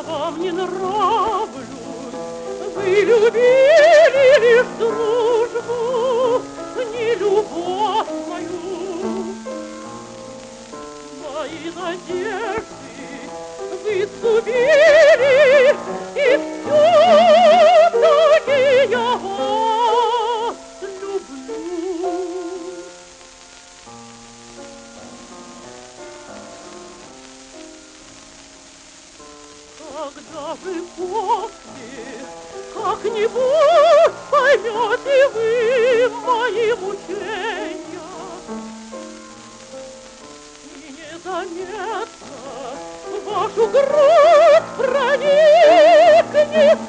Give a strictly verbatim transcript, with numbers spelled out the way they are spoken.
вам не нравлюсь, вы любили лишь дружбу, не любовь мою. Мои надежды вы сгубили, и все-таки я вас люблю. Когда вы после как-нибудь поймете вы мои мучения, и незаметно в вашу грудь проникнет